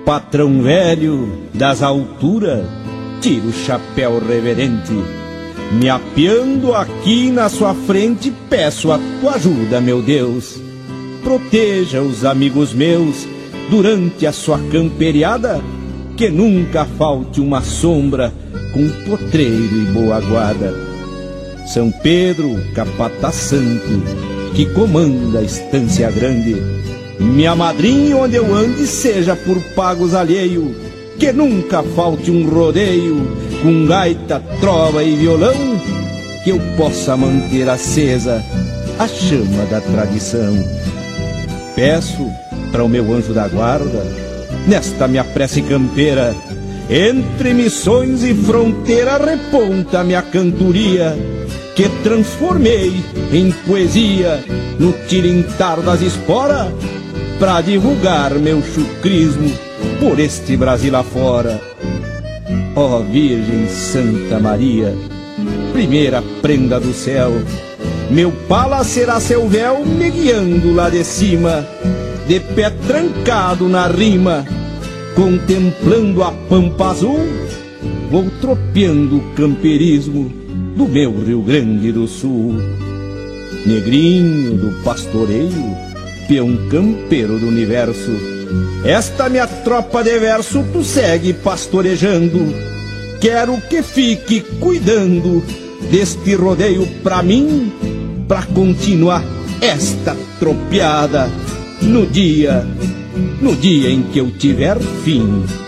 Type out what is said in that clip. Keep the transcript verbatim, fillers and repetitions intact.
patrão velho das alturas, tiro o chapéu reverente. Me apeando aqui na sua frente, peço a tua ajuda, meu Deus. Proteja os amigos meus durante a sua camperiada, que nunca falte uma sombra com potreiro e boa guarda. São Pedro, capataz santo, que comanda a estância grande, me amadrinhe onde eu ande, seja por pagos alheio, que nunca falte um rodeio com gaita, trova e violão, que eu possa manter acesa a chama da tradição. Peço para o meu anjo da guarda, nesta minha prece campeira, entre missões e fronteira, reponta minha cantoria, que transformei em poesia no tilintar das esporas, pra divulgar meu chucrismo por este Brasil afora. Ó Virgem Santa Maria, primeira prenda do céu, meu pala será seu véu me guiando lá de cima, de pé trancado na rima, contemplando a pampa azul, vou tropeando o camperismo do meu Rio Grande do Sul. Negrinho do pastoreio, peão campeiro do universo, esta minha tropa de verso tu segue pastorejando. Quero que fique cuidando deste rodeio pra mim, pra continuar esta tropeada no dia, no dia em que eu tiver fim.